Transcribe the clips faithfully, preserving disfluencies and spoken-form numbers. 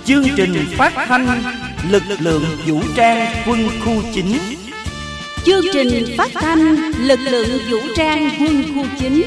Chương trình phát thanh lực lượng vũ trang quân khu chín. Chương trình phát thanh lực lượng vũ trang quân khu chín.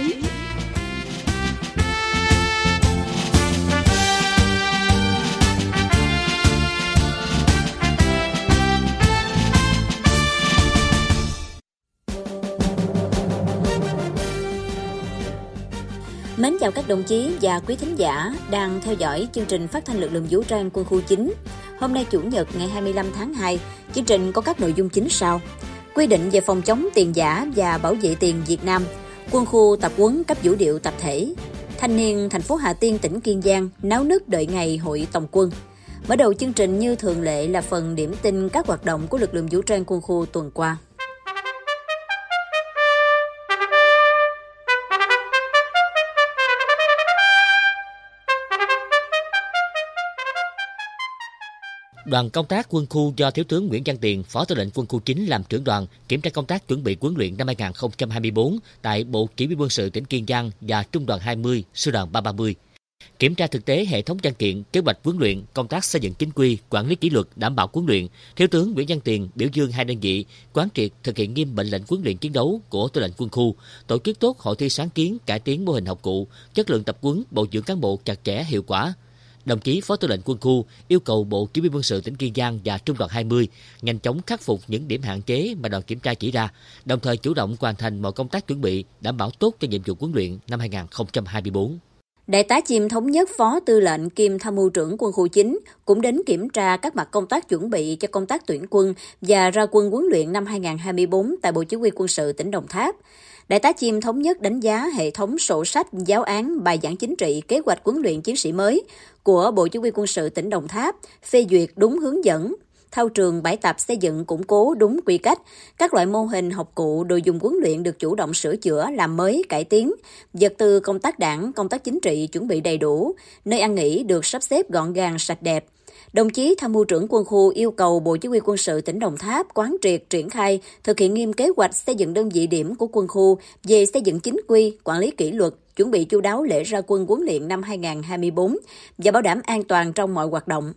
Mến chào các đồng chí và quý thính giả đang theo dõi chương trình phát thanh lực lượng vũ trang quân khu chín. Hôm nay Chủ nhật ngày hai mươi lăm tháng hai, chương trình có các nội dung chính sau: quy định về phòng chống tiền giả và bảo vệ tiền Việt Nam, quân khu tập huấn cấp vũ điệu tập thể, thanh niên thành phố Hà Tiên tỉnh Kiên Giang náo nức đợi ngày hội tổng quân. Mở đầu chương trình như thường lệ là phần điểm tin các hoạt động của lực lượng vũ trang quân khu tuần qua. Đoàn công tác quân khu do Thiếu tướng Nguyễn Văn Tiền, Phó Tư lệnh Quân khu chín làm trưởng đoàn, kiểm tra công tác chuẩn bị huấn luyện năm hai không hai tư tại Bộ Chỉ huy Quân sự tỉnh Kiên Giang và Trung đoàn hai mươi, Sư đoàn ba ba mươi. Kiểm tra thực tế hệ thống văn kiện, kế hoạch huấn luyện, công tác xây dựng chính quy, quản lý kỷ luật, đảm bảo huấn luyện. Thiếu tướng Nguyễn Văn Tiền biểu dương hai đơn vị quán triệt thực hiện nghiêm mệnh lệnh huấn luyện chiến đấu của Tư lệnh Quân khu, tổ chức tốt hội thi sáng kiến, cải tiến mô hình học cụ, chất lượng tập huấn, bồi dưỡng cán bộ chặt chẽ, hiệu quả. Đồng chí Phó Tư lệnh Quân khu yêu cầu Bộ Chỉ huy Quân sự tỉnh Kiên Giang và Trung đoàn hai mươi nhanh chóng khắc phục những điểm hạn chế mà đoàn kiểm tra chỉ ra, đồng thời chủ động hoàn thành mọi công tác chuẩn bị đảm bảo tốt cho nhiệm vụ huấn luyện năm hai không hai tư. Đại tá Chim Thống Nhất, Phó Tư lệnh kiêm Tham mưu trưởng Quân khu chín cũng đến kiểm tra các mặt công tác chuẩn bị cho công tác tuyển quân và ra quân huấn luyện năm hai không hai tư tại Bộ Chỉ huy Quân sự tỉnh Đồng Tháp. Đại tá Chim Thống Nhất đánh giá hệ thống sổ sách, giáo án, bài giảng chính trị, kế hoạch huấn luyện chiến sĩ mới của Bộ Chỉ huy Quân sự tỉnh Đồng Tháp phê duyệt đúng hướng dẫn, thao trường bãi tập xây dựng củng cố đúng quy cách, các loại mô hình học cụ, đồ dùng huấn luyện được chủ động sửa chữa, làm mới, cải tiến, vật tư công tác đảng, công tác chính trị chuẩn bị đầy đủ, nơi ăn nghỉ được sắp xếp gọn gàng, sạch đẹp. Đồng chí Tham mưu trưởng Quân khu yêu cầu Bộ Chỉ huy Quân sự tỉnh Đồng Tháp quán triệt triển khai, thực hiện nghiêm kế hoạch xây dựng đơn vị điểm của quân khu về xây dựng chính quy, quản lý kỷ luật, chuẩn bị chu đáo lễ ra quân huấn luyện năm hai không hai tư và bảo đảm an toàn trong mọi hoạt động.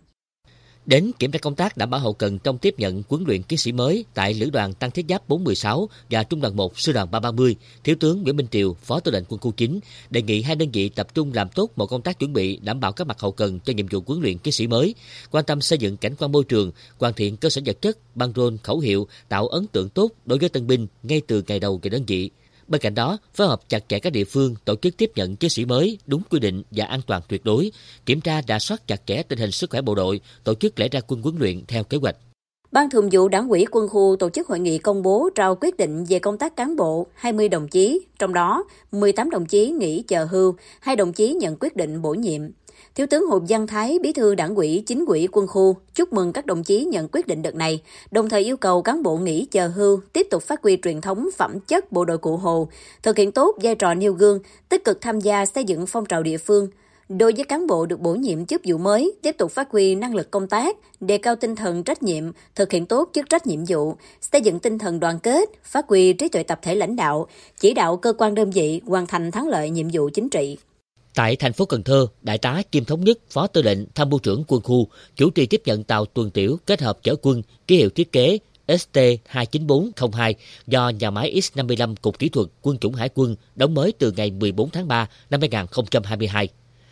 Đến kiểm tra công tác đảm bảo hậu cần trong tiếp nhận huấn luyện chiến sĩ mới tại Lữ đoàn Tăng Thiết Giáp bốn một sáu và Trung đoàn một Sư đoàn ba ba mươi, Thiếu tướng Nguyễn Minh Triều, Phó Tư lệnh Quân khu chín đề nghị hai đơn vị tập trung làm tốt mọi công tác chuẩn bị đảm bảo các mặt hậu cần cho nhiệm vụ huấn luyện chiến sĩ mới, quan tâm xây dựng cảnh quan môi trường, hoàn thiện cơ sở vật chất, băng rôn, khẩu hiệu, tạo ấn tượng tốt đối với tân binh ngay từ ngày đầu về đơn vị. Bên cạnh đó, phối hợp chặt chẽ các địa phương tổ chức tiếp nhận chiến sĩ mới đúng quy định và an toàn tuyệt đối, kiểm tra rà soát chặt chẽ tình hình sức khỏe bộ đội, tổ chức lễ ra quân huấn luyện theo kế hoạch. Ban Thường vụ Đảng ủy Quân khu tổ chức hội nghị công bố trao quyết định về công tác cán bộ hai mươi đồng chí, trong đó mười tám đồng chí nghỉ chờ hưu, hai đồng chí nhận quyết định bổ nhiệm. Thiếu tướng Hồ Văn Thái, Bí thư Đảng ủy Chính ủy Quân khu chúc mừng các đồng chí nhận quyết định đợt này, đồng thời yêu cầu cán bộ nghỉ chờ hưu tiếp tục phát huy truyền thống phẩm chất bộ đội Cụ Hồ, thực hiện tốt vai trò nêu gương, tích cực tham gia xây dựng phong trào địa phương. Đối với cán bộ được bổ nhiệm chức vụ mới, tiếp tục phát huy năng lực công tác, đề cao tinh thần trách nhiệm, thực hiện tốt chức trách nhiệm vụ, xây dựng tinh thần đoàn kết, phát huy trí tuệ tập thể lãnh đạo, chỉ đạo cơ quan đơn vị hoàn thành thắng lợi nhiệm vụ chính trị. Tại thành phố Cần Thơ, Đại tá Kim Thống Nhất, Phó Tư lệnh Tham mưu trưởng Quân khu chủ trì tiếp nhận tàu tuần tiểu kết hợp chở quân ký hiệu thiết kế S T hai chín bốn không hai do nhà máy X năm mươi lăm Cục Kỹ thuật Quân chủng Hải quân đóng mới từ ngày mười bốn tháng ba năm hai không hai hai.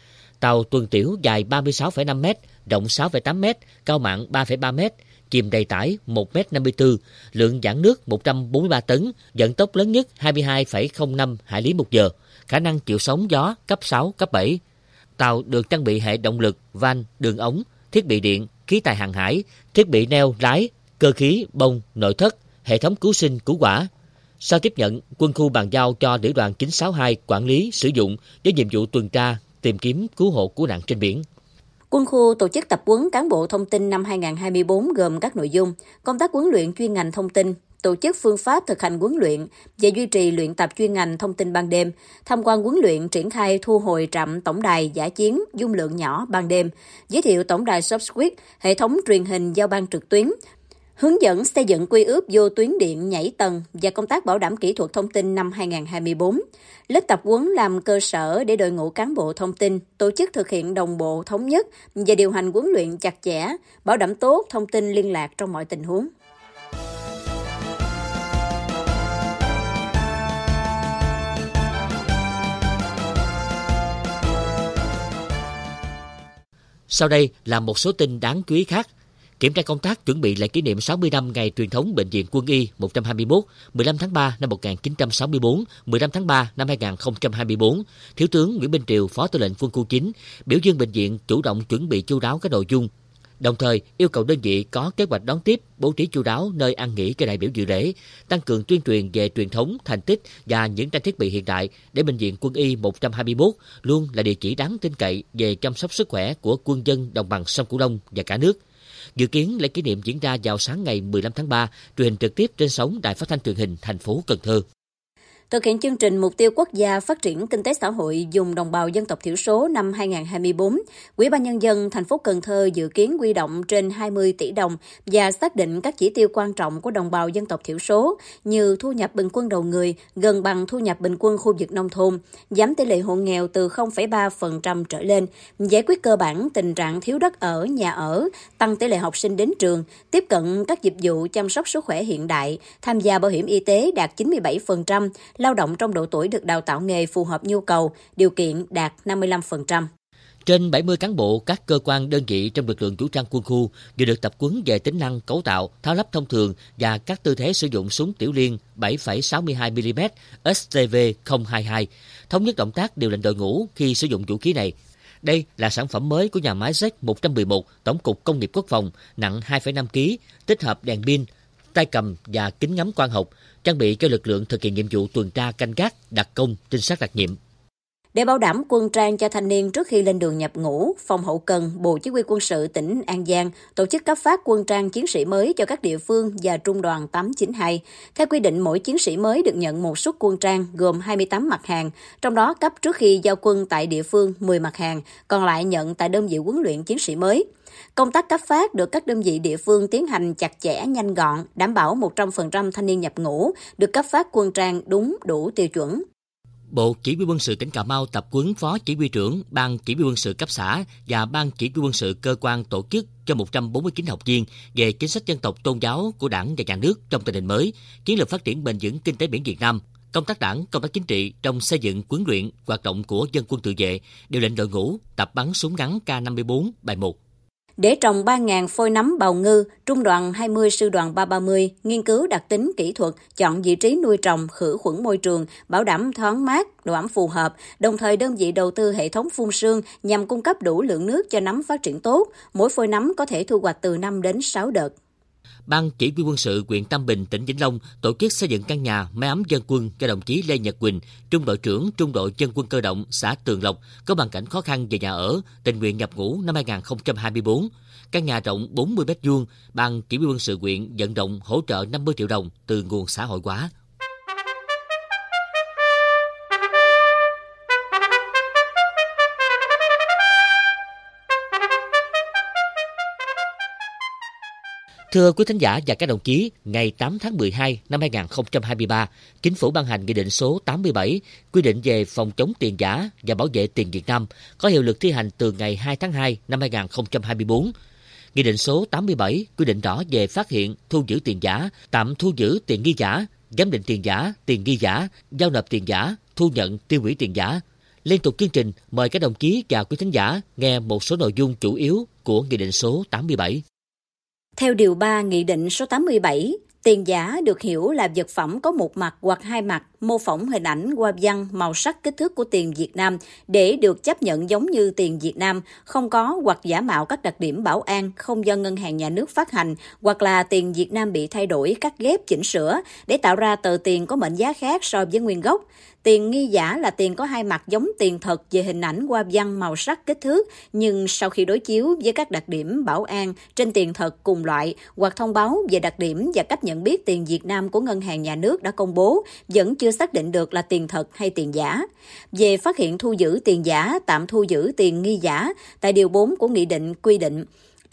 Tàu tuần tiểu dài ba mươi sáu phẩy năm mét, rộng sáu phẩy tám mét, cao mặn ba phẩy ba mét, chìm đầy tải một mét năm mươi tư, lượng giãn nước một trăm bốn mươi ba tấn, vận tốc lớn nhất hai mươi hai phẩy không năm hải lý một giờ, khả năng chịu sóng gió cấp sáu, cấp bảy. Tàu được trang bị hệ động lực, van, đường ống, thiết bị điện, khí tài hàng hải, thiết bị neo lái, cơ khí, bông, nội thất, hệ thống cứu sinh, cứu hỏa. Sau tiếp nhận, Quân khu bàn giao cho Lữ đoàn chín sáu hai quản lý, sử dụng với nhiệm vụ tuần tra, tìm kiếm, cứu hộ, cứu nạn trên biển. Quân khu tổ chức tập huấn cán bộ thông tin năm hai không hai tư gồm các nội dung: công tác huấn luyện chuyên ngành thông tin, tổ chức phương pháp thực hành huấn luyện và duy trì luyện tập chuyên ngành thông tin ban đêm, tham quan huấn luyện triển khai thu hồi trạm tổng đài dã chiến dung lượng nhỏ ban đêm, giới thiệu tổng đài Subscript, hệ thống truyền hình giao ban trực tuyến, hướng dẫn xây dựng quy ước vô tuyến điện nhảy tầng và công tác bảo đảm kỹ thuật thông tin năm hai không hai tư. Lớp tập huấn làm cơ sở để đội ngũ cán bộ thông tin tổ chức thực hiện đồng bộ thống nhất và điều hành huấn luyện chặt chẽ, bảo đảm tốt thông tin liên lạc trong mọi tình huống. Sau đây là một số tin đáng chú ý khác. Kiểm tra công tác chuẩn bị lễ kỷ niệm sáu mươi năm ngày truyền thống Bệnh viện Quân y một trăm hai mươi mốt, mười lăm tháng ba năm một nghìn chín trăm sáu mươi tư, mười lăm tháng ba năm hai nghìn không trăm hai mươi tư, Thiếu tướng Nguyễn Minh Triều, Phó Tư lệnh Quân khu chín, biểu dương bệnh viện chủ động chuẩn bị chu đáo các nội dung, đồng thời yêu cầu đơn vị có kế hoạch đón tiếp, bố trí chu đáo nơi ăn nghỉ cho đại biểu dự lễ, tăng cường tuyên truyền về truyền thống, thành tích và những trang thiết bị hiện đại để Bệnh viện Quân y một trăm hai mươi mốt luôn là địa chỉ đáng tin cậy về chăm sóc sức khỏe của quân dân đồng bằng sông Cửu Long và cả nước. Dự kiến lễ kỷ niệm diễn ra vào sáng ngày mười lăm tháng ba, truyền hình trực tiếp trên sóng Đài Phát thanh Truyền hình thành phố Cần Thơ. Thực hiện chương trình Mục tiêu Quốc gia Phát triển Kinh tế Xã hội vùng đồng bào dân tộc thiểu số năm hai không hai tư, Ủy ban Nhân dân thành phố Cần Thơ dự kiến huy động trên hai mươi tỷ đồng và xác định các chỉ tiêu quan trọng của đồng bào dân tộc thiểu số như thu nhập bình quân đầu người gần bằng thu nhập bình quân khu vực nông thôn, giảm tỷ lệ hộ nghèo từ không phẩy ba phần trăm trở lên, giải quyết cơ bản tình trạng thiếu đất ở, nhà ở, tăng tỷ lệ học sinh đến trường, tiếp cận các dịch vụ chăm sóc sức khỏe hiện đại, tham gia bảo hiểm y tế đạt chín mươi bảy phần trăm, lao động trong độ tuổi được đào tạo nghề phù hợp nhu cầu, điều kiện đạt năm mươi lăm phần trăm. Trên bảy mươi cán bộ các cơ quan đơn vị trong lực lượng vũ trang quân khu vừa được tập huấn về tính năng cấu tạo, tháo lắp thông thường và các tư thế sử dụng súng tiểu liên bảy phẩy sáu mươi hai mi li mét S T V không hai hai, thống nhất động tác điều lệnh đội ngũ khi sử dụng vũ khí này. Đây là sản phẩm mới của nhà máy Z một trăm mười một, Tổng cục Công nghiệp Quốc phòng, nặng hai phẩy năm ki lô gam, tích hợp đèn pin, tay cầm và kính ngắm quang học, trang bị cho lực lượng thực hiện nhiệm vụ tuần tra canh gác, đặc công, trinh sát đặc nhiệm. Để bảo đảm quân trang cho thanh niên trước khi lên đường nhập ngũ, Phòng Hậu Cần, Bộ Chỉ huy Quân sự tỉnh An Giang tổ chức cấp phát quân trang chiến sĩ mới cho các địa phương và trung đoàn tám chín hai. Theo quy định, mỗi chiến sĩ mới được nhận một suất quân trang gồm hai mươi tám mặt hàng, trong đó cấp trước khi giao quân tại địa phương mười mặt hàng, còn lại nhận tại đơn vị huấn luyện chiến sĩ mới. Công tác cấp phát được các đơn vị địa phương tiến hành chặt chẽ, nhanh gọn, đảm bảo một trăm phần trăm thanh niên nhập ngũ được cấp phát quân trang đúng đủ tiêu chuẩn. Bộ Chỉ huy Quân sự tỉnh Cà Mau tập huấn Phó Chỉ huy trưởng Ban Chỉ huy Quân sự cấp xã và Ban Chỉ huy Quân sự cơ quan tổ chức cho một trăm bốn mươi chín học viên về chính sách dân tộc tôn giáo của Đảng và Nhà nước trong tình hình mới, chiến lược phát triển bền vững kinh tế biển Việt Nam, công tác đảng, công tác chính trị trong xây dựng, huấn luyện, hoạt động của dân quân tự vệ, điều lệnh đội ngũ, tập bắn súng ngắn K năm mươi tư bài một. Để trồng ba nghìn phôi nấm bào ngư, Trung đoàn hai mươi Sư đoàn ba trăm ba mươi nghiên cứu đặc tính kỹ thuật, chọn vị trí nuôi trồng, khử khuẩn môi trường, bảo đảm thoáng mát, độ ẩm phù hợp, đồng thời đơn vị đầu tư hệ thống phun sương nhằm cung cấp đủ lượng nước cho nấm phát triển tốt. Mỗi phôi nấm có thể thu hoạch từ năm đến sáu đợt. Ban Chỉ huy Quân sự huyện Tam Bình, tỉnh Vĩnh Long tổ chức xây dựng căn nhà mái ấm dân quân cho đồng chí Lê Nhật Quỳnh, trung đội trưởng trung đội dân quân cơ động xã Tường Lộc có hoàn cảnh khó khăn về nhà ở, tình nguyện nhập ngũ năm hai nghìn không trăm hai mươi tư. Căn nhà rộng bốn mươi mét vuông, Ban Chỉ huy Quân sự huyện vận động hỗ trợ năm mươi triệu đồng từ nguồn xã hội hóa. Thưa quý thính giả và các đồng chí, ngày tám tháng mười hai năm hai nghìn không trăm hai mươi ba, Chính phủ ban hành Nghị định số tám mươi bảy quy định về phòng chống tiền giả và bảo vệ tiền Việt Nam, có hiệu lực thi hành từ ngày hai tháng hai năm hai nghìn không trăm hai mươi tư. Nghị định số tám mươi bảy quy định rõ về phát hiện, thu giữ tiền giả, tạm thu giữ tiền nghi giả, giám định tiền giả, tiền nghi giả, giao nộp tiền giả, thu nhận, tiêu hủy tiền giả. Liên tục chương trình, mời các đồng chí và quý thính giả nghe một số nội dung chủ yếu của Nghị định số tám mươi bảy. Theo Điều ba Nghị định số tám mươi bảy, tiền giả được hiểu là vật phẩm có một mặt hoặc hai mặt, mô phỏng hình ảnh, hoa văn, màu sắc, kích thước của tiền Việt Nam để được chấp nhận giống như tiền Việt Nam, không có hoặc giả mạo các đặc điểm bảo an, không do ngân hàng nhà nước phát hành, hoặc là tiền Việt Nam bị thay đổi, cắt ghép, chỉnh sửa để tạo ra tờ tiền có mệnh giá khác so với nguyên gốc. Tiền nghi giả là tiền có hai mặt giống tiền thật về hình ảnh, hoa văn, màu sắc, kích thước, nhưng sau khi đối chiếu với các đặc điểm bảo an trên tiền thật cùng loại hoặc thông báo về đặc điểm và cách nhận biết tiền Việt Nam của ngân hàng nhà nước đã công bố, vẫn chưa xác định được là tiền thật hay tiền giả. Về phát hiện thu giữ tiền giả, tạm thu giữ tiền nghi giả, tại Điều bốn của Nghị định quy định,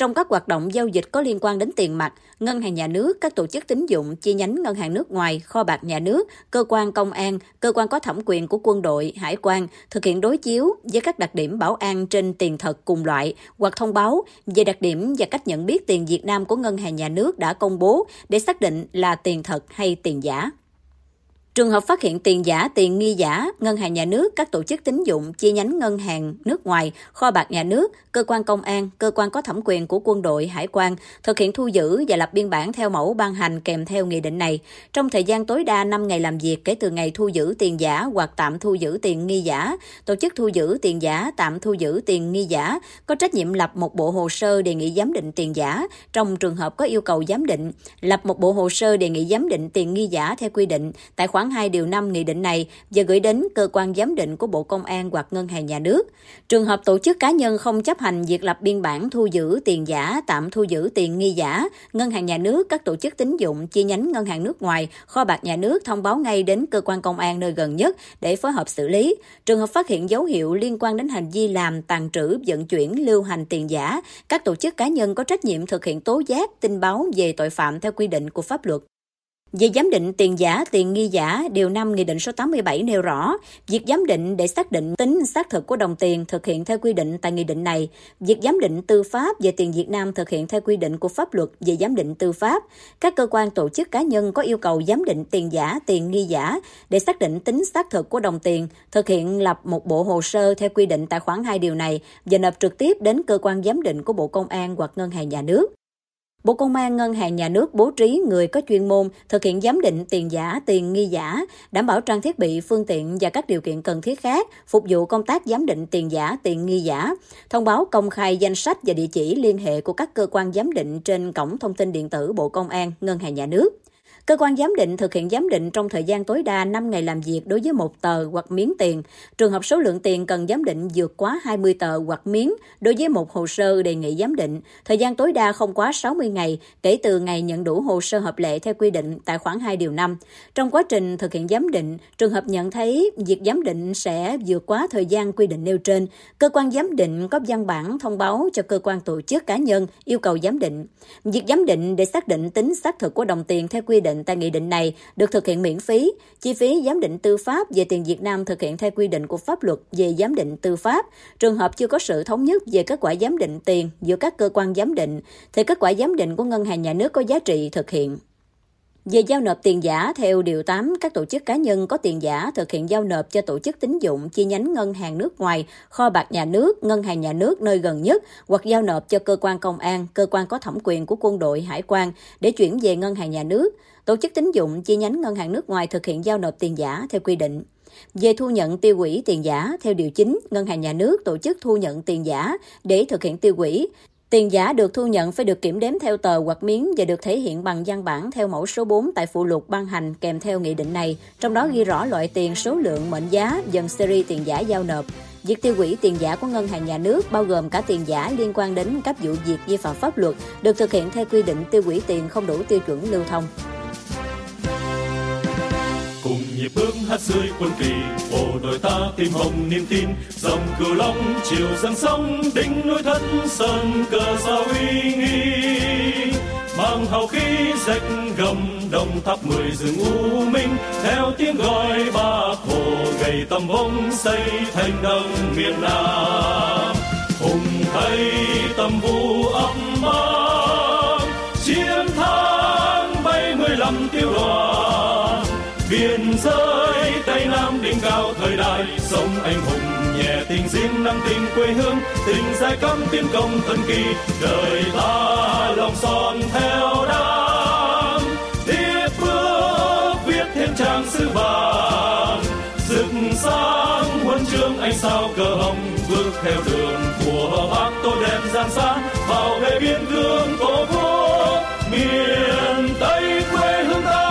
trong các hoạt động giao dịch có liên quan đến tiền mặt, ngân hàng nhà nước, các tổ chức tín dụng, chi nhánh ngân hàng nước ngoài, kho bạc nhà nước, cơ quan công an, cơ quan có thẩm quyền của quân đội, hải quan thực hiện đối chiếu với các đặc điểm bảo an trên tiền thật cùng loại hoặc thông báo về đặc điểm và cách nhận biết tiền Việt Nam của ngân hàng nhà nước đã công bố để xác định là tiền thật hay tiền giả. Trường hợp phát hiện tiền giả, tiền nghi giả, ngân hàng nhà nước, các tổ chức tín dụng, chi nhánh ngân hàng nước ngoài, kho bạc nhà nước, cơ quan công an, cơ quan có thẩm quyền của quân đội, hải quan thực hiện thu giữ và lập biên bản theo mẫu ban hành kèm theo nghị định này. Trong thời gian tối đa năm ngày làm việc kể từ ngày thu giữ tiền giả hoặc tạm thu giữ tiền nghi giả, tổ chức thu giữ tiền giả, tạm thu giữ tiền nghi giả có trách nhiệm lập một bộ hồ sơ đề nghị giám định tiền giả. Trong trường hợp có yêu cầu giám định, lập một bộ hồ sơ đề nghị giám định tiền nghi giả theo quy định tại khoản hai điều năm nghị định này và gửi đến cơ quan giám định của Bộ Công an hoặc ngân hàng nhà nước. Trường hợp tổ chức cá nhân không chấp hành việc lập biên bản thu giữ tiền giả, tạm thu giữ tiền nghi giả, ngân hàng nhà nước, các tổ chức tín dụng, chi nhánh ngân hàng nước ngoài, kho bạc nhà nước thông báo ngay đến cơ quan công an nơi gần nhất để phối hợp xử lý. Trường hợp phát hiện dấu hiệu liên quan đến hành vi làm, tàng trữ, vận chuyển, lưu hành tiền giả, các tổ chức cá nhân có trách nhiệm thực hiện tố giác, tin báo về tội phạm theo quy định của pháp luật. Về giám định tiền giả, tiền nghi giả, điều năm Nghị định số tám mươi bảy nêu rõ, việc giám định để xác định tính xác thực của đồng tiền thực hiện theo quy định tại nghị định này. Việc giám định tư pháp về tiền Việt Nam thực hiện theo quy định của pháp luật về giám định tư pháp. Các cơ quan tổ chức cá nhân có yêu cầu giám định tiền giả, tiền nghi giả để xác định tính xác thực của đồng tiền, thực hiện lập một bộ hồ sơ theo quy định tại khoản hai điều này và nộp trực tiếp đến cơ quan giám định của Bộ Công an hoặc ngân hàng nhà nước. Bộ Công an, ngân hàng nhà nước bố trí người có chuyên môn thực hiện giám định tiền giả, tiền nghi giả, đảm bảo trang thiết bị, phương tiện và các điều kiện cần thiết khác phục vụ công tác giám định tiền giả, tiền nghi giả, thông báo công khai danh sách và địa chỉ liên hệ của các cơ quan giám định trên cổng thông tin điện tử Bộ Công an, ngân hàng nhà nước. Cơ quan giám định thực hiện giám định trong thời gian tối đa năm ngày làm việc đối với một tờ hoặc miếng tiền. Trường hợp số lượng tiền cần giám định vượt quá hai mươi tờ hoặc miếng đối với một hồ sơ đề nghị giám định, thời gian tối đa không quá sáu mươi ngày kể từ ngày nhận đủ hồ sơ hợp lệ theo quy định tại khoản hai điều năm. Trong quá trình thực hiện giám định, trường hợp nhận thấy việc giám định sẽ vượt quá thời gian quy định nêu trên, cơ quan giám định có văn bản thông báo cho cơ quan tổ chức cá nhân yêu cầu giám định. Việc giám định để xác định tính xác thực của đồng tiền theo quy định tại nghị định này được thực hiện miễn phí. Chi phí giám định tư pháp về tiền Việt Nam thực hiện theo quy định của pháp luật về giám định tư pháp. Trường hợp chưa có sự thống nhất về kết quả giám định tiền giữa các cơ quan giám định, thì kết quả giám định của ngân hàng nhà nước có giá trị thực hiện. Về giao nộp tiền giả, theo điều tám, các tổ chức cá nhân có tiền giả thực hiện giao nộp cho tổ chức tín dụng, chi nhánh ngân hàng nước ngoài, kho bạc nhà nước, ngân hàng nhà nước nơi gần nhất hoặc giao nộp cho cơ quan công an, cơ quan có thẩm quyền của quân đội, hải quan để chuyển về ngân hàng nhà nước. Tổ chức tín dụng, chi nhánh ngân hàng nước ngoài thực hiện giao nộp tiền giả theo quy định. Về thu nhận tiêu hủy tiền giả, theo điều chín, ngân hàng nhà nước tổ chức thu nhận tiền giả để thực hiện tiêu hủy. Tiền giả được thu nhận phải được kiểm đếm theo tờ hoặc miếng và được thể hiện bằng văn bản theo mẫu số bốn tại phụ lục ban hành kèm theo nghị định này, trong đó ghi rõ loại tiền, số lượng, mệnh giá, dần series tiền giả giao nộp. Việc tiêu hủy tiền giả của ngân hàng nhà nước bao gồm cả tiền giả liên quan đến các vụ việc vi phạm pháp luật được thực hiện theo quy định tiêu hủy tiền không đủ tiêu chuẩn lưu thông. Cùng nhịp bước hát dưới quân kỳ, bộ đội ta tim hồng niềm tin, dòng cửu long chiều dâng sông, đỉnh núi Thất Sơn cờ sao uy nghi, mang hào khí rạch gầm đồng tháp mười rừng u minh, theo tiếng gọi Bác Hồ gầy tầm vong xây thành đồng miền Nam, hùng thay tầm vũ ấp mang, chiến thắng bảy mươi lăm tiêu đoàn. Biên giới Tây Nam đỉnh cao thời đại, sông anh hùng nhẹ tình riêng năng tình quê hương, tình giai cấp tiến công thần kỳ, đời ta lòng son theo đám, tiếp bước viết thêm trang sử vàng, rực sáng huân chương ánh sao cờ hồng, bước theo đường của Bác tô đẹp gian xa, bảo vệ biên cương tổ quốc miền Tây quê hương ta.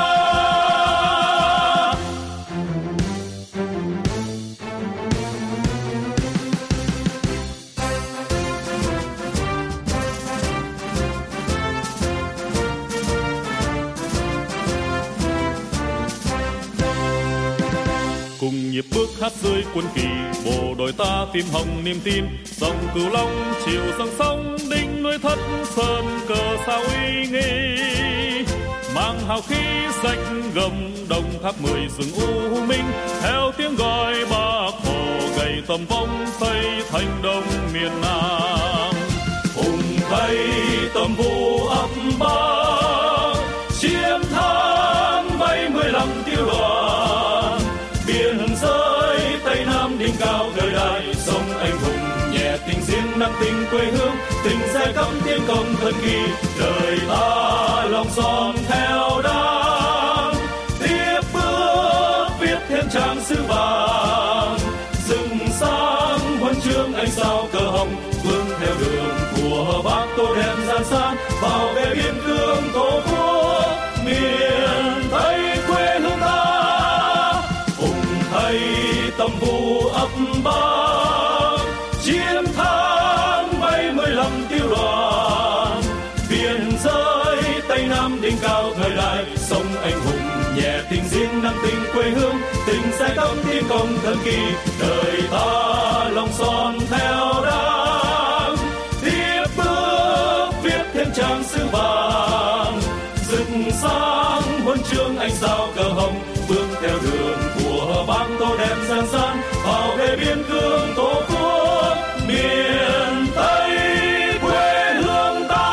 nhịp bước hát rơi quân kỳ, bộ đội ta tim hồng niềm tin, dòng Cửu Long chiều dâng sóng, đỉnh núi Thất Sơn cờ sao uy nghi, mang hào khí rạch gầm đông tháp mười rừng u minh, theo tiếng gọi Bác Hồ gầy tầm vong xây thành đông miền Nam. Hùng thay tầm vũ ấp ba, chiến thắng bay mười lăm tiêu đoàn, biển rơi Tây Nam đỉnh cao thời đại, sông anh hùng nhẹ tình riêng nặng tình quê hương, tình giai cấp tiến công thần kỳ, đời ta lòng son theo đảng, tiếp bước viết thêm trang sử vàng, rừng sáng huân chương anh sao cờ hồng, vương theo đường của Bác tô đẹp gian san, bảo vệ biên cương tổ quốc miền Tây quê hương ta. Hùng thay tầm vũ ấp ba, chiến thắng bay mười lăm tiêu đoàn, biển rơi Tây Nam đỉnh cao thời đại, sông anh hùng nhẹ tình riêng nặng tình quê hương, tình giai cấp tiến công thần kỳ, đời ta lòng son theo đảng, tiếp bước viết thêm trang sử vàng, rực sáng huân chương anh sao cờ hồng, bước theo đường của Bác tô đẹp gian san, bảo vệ biên cương tổ quốc miền Tây quê hương ta.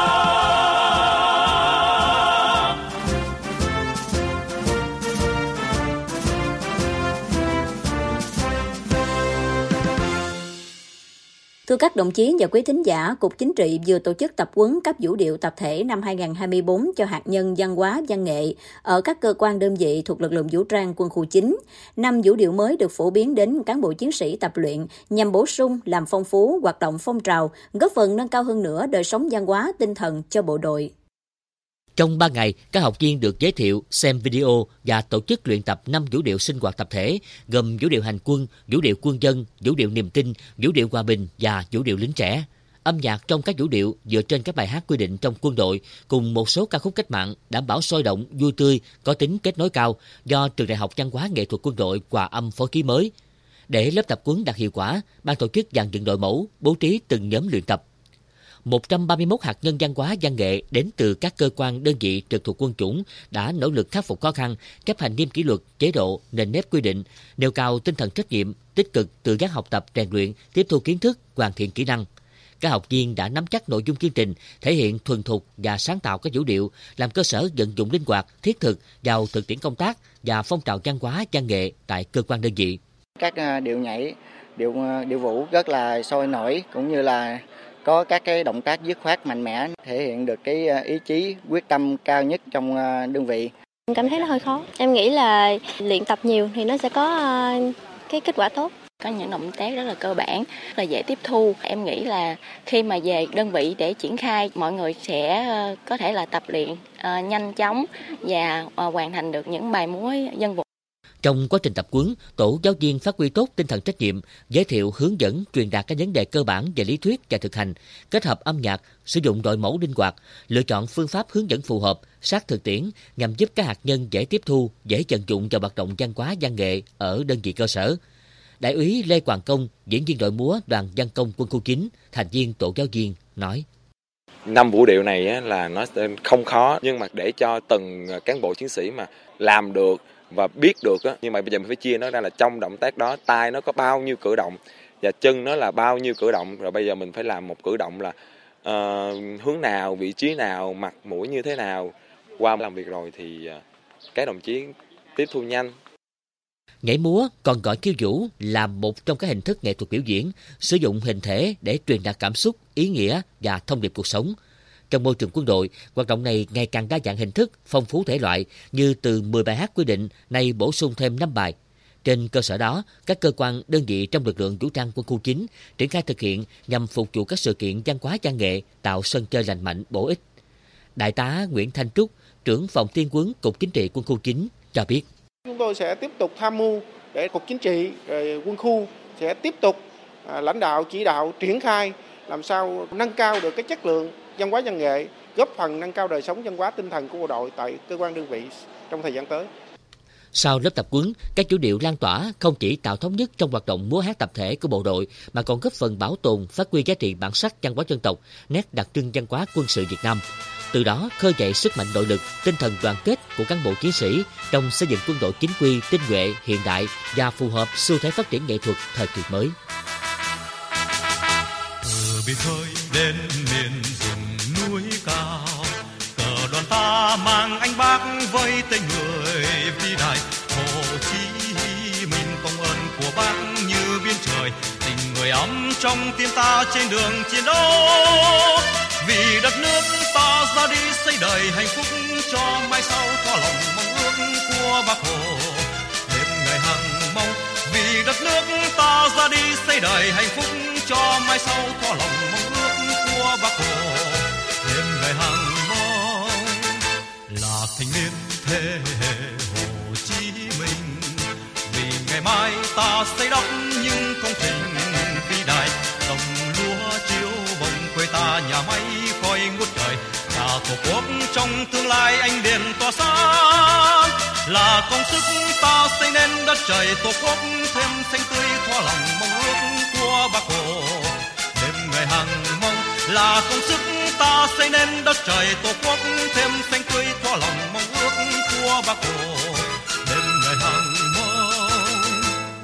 Thưa các đồng chí và quý thính giả, Cục Chính trị vừa tổ chức tập huấn cấp vũ điệu tập thể năm hai không hai tư cho hạt nhân văn hóa văn nghệ ở các cơ quan đơn vị thuộc lực lượng vũ trang quân khu chín. Năm vũ điệu mới được phổ biến đến cán bộ chiến sĩ tập luyện nhằm bổ sung, làm phong phú hoạt động phong trào, góp phần nâng cao hơn nữa đời sống văn hóa tinh thần cho bộ đội. Trong ba ngày, các học viên được giới thiệu, xem video và tổ chức luyện tập năm vũ điệu sinh hoạt tập thể, gồm vũ điệu hành quân, vũ điệu quân dân, vũ điệu niềm tin, vũ điệu hòa bình và vũ điệu lính trẻ. Âm nhạc trong các vũ điệu dựa trên các bài hát quy định trong quân đội cùng một số ca khúc cách mạng đảm bảo sôi động, vui tươi, có tính kết nối cao do Trường Đại học Văn hóa Nghệ thuật Quân đội hòa âm phối khí mới. Để lớp tập huấn đạt hiệu quả, ban tổ chức dàn dựng đội mẫu, bố trí từng nhóm luyện tập. một trăm ba mươi mốt hạt nhân văn hóa văn nghệ đến từ các cơ quan đơn vị trực thuộc quân chủng đã nỗ lực khắc phục khó khăn, chấp hành nghiêm kỷ luật, chế độ, nền nếp quy định, nêu cao tinh thần trách nhiệm, tích cực tự giác học tập, rèn luyện, tiếp thu kiến thức, hoàn thiện kỹ năng. Các học viên đã nắm chắc nội dung chương trình, thể hiện thuần thục và sáng tạo các vũ điệu, làm cơ sở vận dụng linh hoạt, thiết thực vào thực tiễn công tác và phong trào văn hóa văn nghệ tại cơ quan đơn vị. Các điệu nhảy, điệu điệu vũ rất là sôi nổi, cũng như là có các cái động tác dứt khoát mạnh mẽ, thể hiện được cái ý chí quyết tâm cao nhất trong đơn vị. Em cảm thấy nó hơi khó. Em nghĩ là luyện tập nhiều thì nó sẽ có cái kết quả tốt. Có những động tác rất là cơ bản, rất là dễ tiếp thu. Em nghĩ là khi mà về đơn vị để triển khai, mọi người sẽ có thể là tập luyện uh, nhanh chóng và uh, hoàn thành được những bài múa dân vũ. Trong quá trình tập huấn, tổ giáo viên phát huy tốt tinh thần trách nhiệm, giới thiệu, hướng dẫn, truyền đạt các vấn đề cơ bản về lý thuyết và thực hành, kết hợp âm nhạc, sử dụng đội mẫu linh hoạt, lựa chọn phương pháp hướng dẫn phù hợp, sát thực tiễn nhằm giúp các hạt nhân dễ tiếp thu, dễ vận dụng vào hoạt động văn hóa văn nghệ ở đơn vị cơ sở. Đại úy Lê Hoàng Công, diễn viên đội múa đoàn văn công quân khu chín, thành viên tổ giáo viên nói: Năm vũ điệu này là nó không khó, nhưng mà để cho từng cán bộ chiến sĩ mà làm được và biết được á, nhưng mà bây giờ mình phải chia nó ra là trong động tác đó tay nó có bao nhiêu cử động và chân nó là bao nhiêu cử động, rồi bây giờ mình phải làm một cử động là uh, hướng nào, vị trí nào, mặt mũi như thế nào. Qua làm việc rồi thì uh, các đồng chí tiếp thu nhanh. Nhảy múa, còn gọi khiêu vũ, là một trong các hình thức nghệ thuật biểu diễn, sử dụng hình thể để truyền đạt cảm xúc, ý nghĩa và thông điệp cuộc sống. Trong môi trường quân đội, hoạt động này ngày càng đa dạng hình thức, phong phú thể loại, như từ mười bài hát quy định, nay bổ sung thêm năm bài. Trên cơ sở đó, các cơ quan, đơn vị trong lực lượng vũ trang quân khu chín triển khai thực hiện nhằm phục vụ các sự kiện văn hóa văn nghệ, tạo sân chơi lành mạnh, bổ ích. Đại tá Nguyễn Thanh Trúc, trưởng phòng tiên huấn Cục Chính trị quân khu chín cho biết: Chúng tôi sẽ tiếp tục tham mưu để Cục Chính trị quân khu sẽ tiếp tục lãnh đạo chỉ đạo triển khai làm sao nâng cao được cái chất lượng văn hóa văn nghệ, góp phần nâng cao đời sống văn hóa tinh thần của bộ đội tại cơ quan đơn vị trong thời gian tới. Sau lớp tập huấn, các chủ điệu lan tỏa không chỉ tạo thống nhất trong hoạt động múa hát tập thể của bộ đội mà còn góp phần bảo tồn, phát huy giá trị bản sắc văn hóa dân tộc, nét đặc trưng văn hóa quân sự Việt Nam. Từ đó khơi dậy sức mạnh nội lực, tinh thần đoàn kết của cán bộ chiến sĩ trong xây dựng quân đội chính quy, tinh nhuệ, hiện đại và phù hợp xu thế phát triển nghệ thuật thời kỳ mới. Từ biên giới đến miền rừng núi cao, cờ đoàn ta mang anh bác với tên người vĩ đại. Hồ Chí Minh công ơn của bác như biên trời, tình người ấm trong tim ta trên đường chiến đấu. Vì đất nước ta ra đi xây đời hạnh phúc cho mai sau, thỏa lòng mong ước của bác Hồ đêm ngày hằng mong. Vì đất nước ta ra đi xây đời hạnh phúc cho mai sau, thỏa lòng mong ước của bác Hồ đêm ngày hằng mong. Là thanh niên thế hệ Hồ Chí Minh, vì ngày mai ta xây đắp những công trình vĩ đại. Đồng lúa chiếu bồng quê ta, nhà máy khói ngút trời, là tổ quốc trong tương lai anh điện tỏa sáng. Là công sức ta xây nên đất trời tổ quốc thêm xanh tươi, thỏa lòng mong ước của bác Hồ đêm ngày hằng mong. Là công sức ta xây nên đất trời tổ quốc thêm xanh tươi, thỏa lòng mong ước của bác Hồ đêm ngày hằng mong.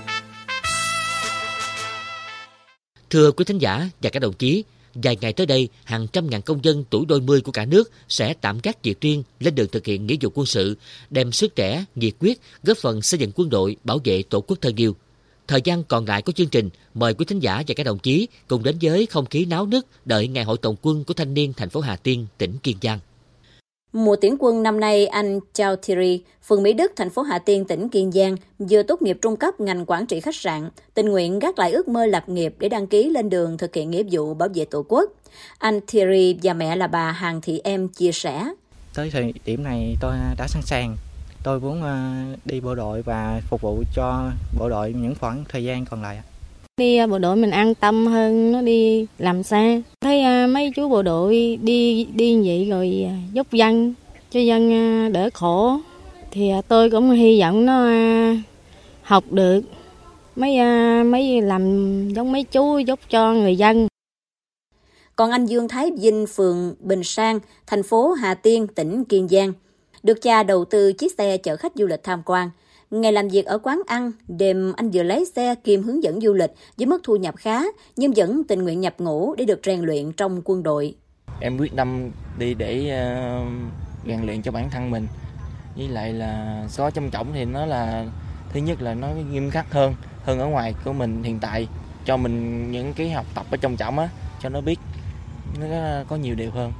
Thưa quý thính giả và các đồng chí, vài ngày tới đây, hàng trăm ngàn công dân tuổi đôi mươi của cả nước sẽ tạm gác việc riêng lên đường thực hiện nghĩa vụ quân sự, đem sức trẻ, nhiệt huyết, góp phần xây dựng quân đội, bảo vệ tổ quốc thân yêu. Thời gian còn lại của chương trình, mời quý thính giả và các đồng chí cùng đến với không khí náo nức đợi ngày hội tổng quân của thanh niên thành phố Hà Tiên, tỉnh Kiên Giang. Mùa tuyển quân năm nay, anh Chao Thierry, phường Mỹ Đức, thành phố Hà Tiên, tỉnh Kiên Giang, vừa tốt nghiệp trung cấp ngành quản trị khách sạn, tình nguyện gác lại ước mơ lập nghiệp để đăng ký lên đường thực hiện nghĩa vụ bảo vệ Tổ quốc. Anh Thierry và mẹ là bà Hàng Thị Em chia sẻ. Tới thời điểm này tôi đã sẵn sàng. Tôi muốn đi bộ đội và phục vụ cho bộ đội những khoảng thời gian còn lại. Đi bộ đội mình an tâm hơn, nó đi làm xa. Thấy mấy chú bộ đội đi đi như vậy rồi giúp dân, cho dân đỡ khổ. Thì tôi cũng hy vọng nó học được, mấy mấy làm giống mấy chú giúp cho người dân. Còn anh Dương Thái Vinh, phường Bình Sang, thành phố Hà Tiên, tỉnh Kiên Giang, được cha đầu tư chiếc xe chở khách du lịch tham quan. Ngày làm việc ở quán ăn, đêm anh vừa lái xe kiêm hướng dẫn du lịch với mức thu nhập khá, nhưng vẫn tình nguyện nhập ngũ để được rèn luyện trong quân đội. Em quyết tâm đi để uh, rèn luyện cho bản thân mình. Với lại là có trong trọng thì nó là, thứ nhất là nó nghiêm khắc hơn, hơn ở ngoài của mình hiện tại. Cho mình những cái học tập ở trong trọng á, cho nó biết nó có nhiều điều hơn.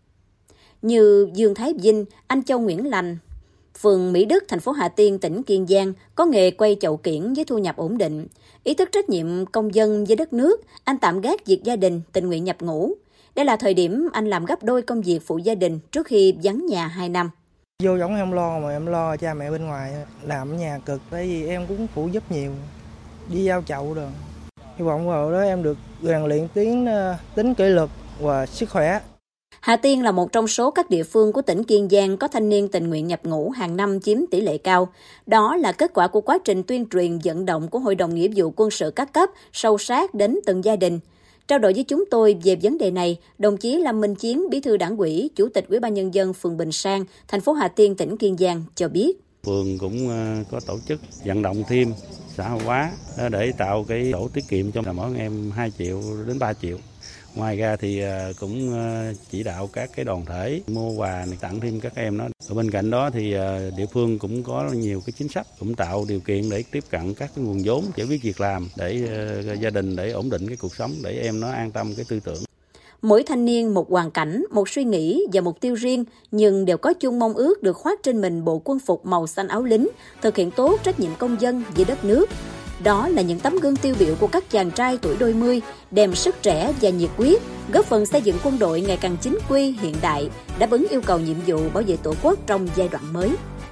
Như Dương Thái Vinh, anh Châu Nguyễn Lành, phường Mỹ Đức, thành phố Hà Tiên, tỉnh Kiên Giang, có nghề quay chậu kiển với thu nhập ổn định. Ý thức trách nhiệm công dân với đất nước, anh tạm gác việc gia đình, tình nguyện nhập ngũ. Đây là thời điểm anh làm gấp đôi công việc phụ gia đình trước khi vắng nhà hai năm. Vô giống em lo mà em lo cha mẹ bên ngoài, làm ở nhà cực, tại vì em cũng phụ giúp nhiều, đi giao chậu rồi. Hy vọng vào đó em được rèn luyện tiếng tính kỷ luật và sức khỏe. Hà Tiên là một trong số các địa phương của tỉnh Kiên Giang có thanh niên tình nguyện nhập ngũ hàng năm chiếm tỷ lệ cao. Đó là kết quả của quá trình tuyên truyền vận động của Hội đồng Nghĩa vụ Quân sự các cấp sâu sát đến từng gia đình. Trao đổi với chúng tôi về vấn đề này, đồng chí Lâm Minh Chiến, Bí thư Đảng ủy, Chủ tịch Ủy ban Nhân dân phường Bình Sang, thành phố Hà Tiên, tỉnh Kiên Giang cho biết. Phường cũng có tổ chức vận động thêm xã hội hóa để tạo cái sổ tiết kiệm cho mỗi em hai triệu đến ba triệu. Ngoài ra thì cũng chỉ đạo các cái đoàn thể mua quà tặng thêm các em đó. Ở bên cạnh đó thì địa phương cũng có nhiều cái chính sách, cũng tạo điều kiện để tiếp cận các cái nguồn vốn giải quyết việc làm để gia đình, để ổn định cái cuộc sống, để em nó an tâm cái tư tưởng. Mỗi thanh niên một hoàn cảnh, một suy nghĩ và mục tiêu riêng, nhưng đều có chung mong ước được khoác trên mình bộ quân phục màu xanh áo lính, thực hiện tốt trách nhiệm công dân vì đất nước. Đó là những tấm gương tiêu biểu của các chàng trai tuổi đôi mươi, đem sức trẻ và nhiệt huyết, góp phần xây dựng quân đội ngày càng chính quy, hiện đại, đáp ứng yêu cầu nhiệm vụ bảo vệ Tổ quốc trong giai đoạn mới.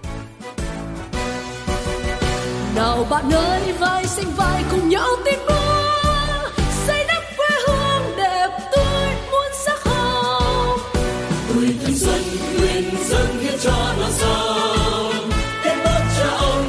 Nào bạn ơi, vai xanh vai cùng nhau tiếng mưa, xây đắp quê hương đẹp tươi muôn sắc hồng. Tuổi thanh xuân nguyện dâng hiến cho non sông, em bước cha ông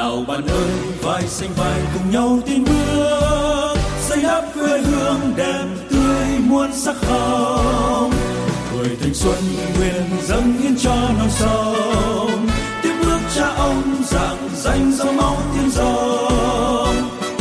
Nào bạn ơi, vai xanh vai cùng nhau tiến bước, xây đắp quê hương đẹp tươi muôn sắc hồng. Tuổi thanh xuân nguyện dâng hiến cho non sông, tiếp bước cha ông rạng danh dòng máu thiên dòng.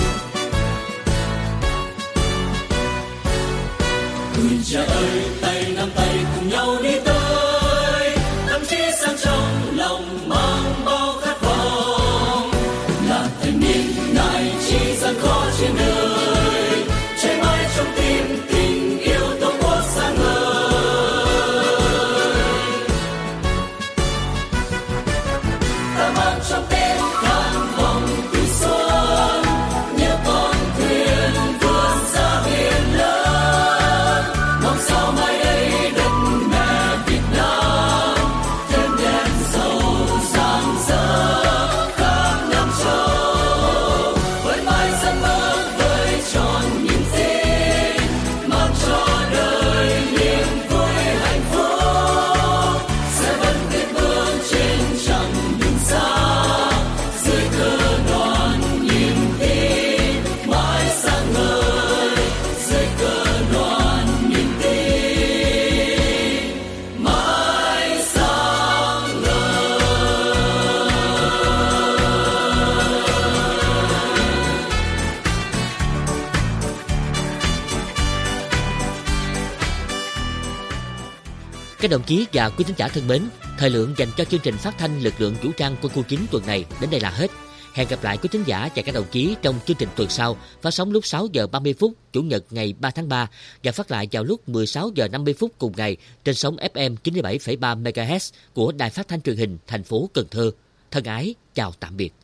Tuổi trẻ ơi, tay nắm tay cùng nhau đi tới, tâm trí sang trong lòng mang bao khát vọng. Là thanh niên ngại chi gian khó trên đời, cháy mãi trong tim tình yêu tổ quốc sáng ngời. Ta mang trong tim khát vọng tuổi xuân, như con thuyền vươn ra biển lớn. Mong sao mai đây đất mẹ Việt Nam thêm đèn dầu rạng rỡ khắp năm châu. Với mai giấc mơ với tròn niềm tin, mang cho đời niềm vui hạnh phúc. Sẽ vẫn tiếp bước trên chặng đường xa, dưới cờ đoàn niềm tin mãi sáng ngời. Dưới cờ đoàn niềm tin mãi sáng ngời. Các đồng chí và quý thính giả thân mến, thời lượng dành cho chương trình phát thanh lực lượng vũ trang quân khu chín tuần này đến đây là hết. Hẹn gặp lại quý thính giả và các đồng chí trong chương trình tuần sau, phát sóng lúc sáu giờ ba mươi phút Chủ nhật ngày ba tháng ba và phát lại vào lúc mười sáu giờ năm mươi phút cùng ngày trên sóng ép em chín mươi bảy phẩy ba mê ga héc của Đài Phát thanh Truyền hình thành phố Cần Thơ. Thân ái chào tạm biệt.